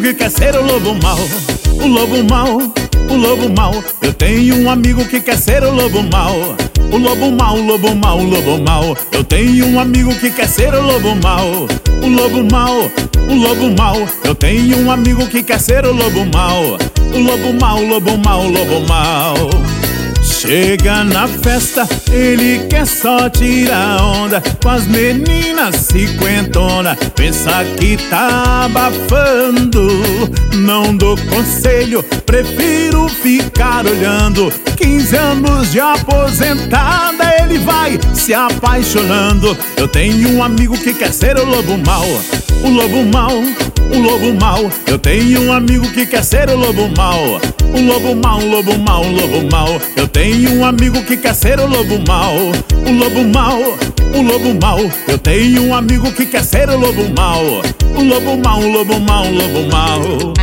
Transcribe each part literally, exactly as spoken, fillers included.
que quer ser o lobo mau. O lobo mau, o lobo mau. Eu tenho um amigo que quer ser o lobo mau. O lobo mau, o lobo mau, o lobo mau. Eu tenho um amigo que quer ser o lobo mau. O lobo mau, o lobo mau. Eu tenho um amigo que quer ser o lobo mau. O lobo mau, o lobo mau, o lobo mau. Chega na festa, ele quer só tirar onda com as meninas cinquentona. Pensa que tá abafando, não dou conselho, prefiro ficar olhando. Quinze anos de aposentada, ele vai se apaixonando. Eu tenho um amigo que quer ser o lobo mau. O lobo mau, o lobo mau. Eu tenho um amigo que quer ser o lobo mau. O lobo mau, o lobo mau, o lobo mau. Eu tenho um amigo que quer ser o lobo mau. O lobo mau, o lobo mau. Eu tenho um amigo que quer ser o lobo mau. O lobo mau, o lobo mau, o lobo mau.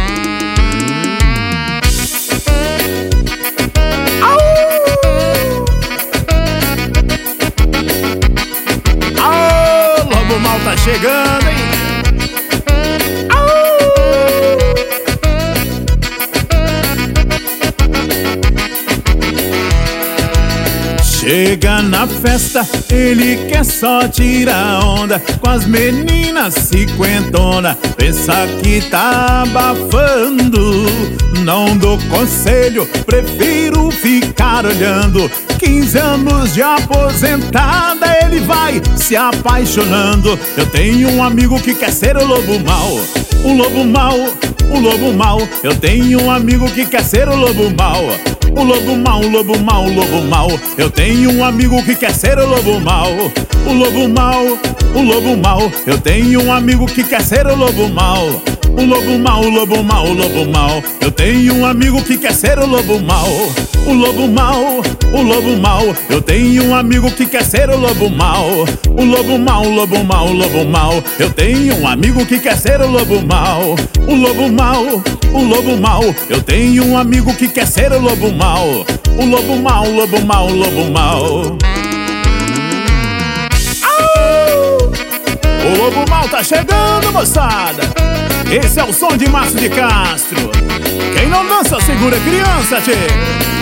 Au! O lobo mau tá chegando, hein? Chega na festa, ele quer só tirar onda com as meninas cinquentona. Pensa que tá abafando, não dou conselho, prefiro ficar olhando. Quinze anos de aposentada, ele vai se apaixonando. Eu tenho um amigo que quer ser o lobo mau. O lobo mau, o lobo mau. Eu tenho um amigo que quer ser o lobo mau. O lobo mau, o lobo mau, o lobo mau. Eu tenho um amigo que quer ser o lobo mau. O lobo mau, o lobo mau. Eu tenho um amigo que quer ser o lobo mau. O lobo mau, o lobo mau, o lobo mau. Eu tenho um amigo que quer ser o lobo mau. O lobo mau, o lobo mau. Eu tenho um amigo que quer ser o lobo mau. O lobo mau, o lobo mau, o lobo mau. Eu tenho um amigo que quer ser o lobo mau. O lobo mau, o lobo mau. Eu tenho um amigo que quer ser o lobo mau. O lobo mau, o lobo mau, o lobo mau. O lobo mau tá chegando, moçada. Esse é o som de Márcio de Castro. Quem não dança segura criança, tchê.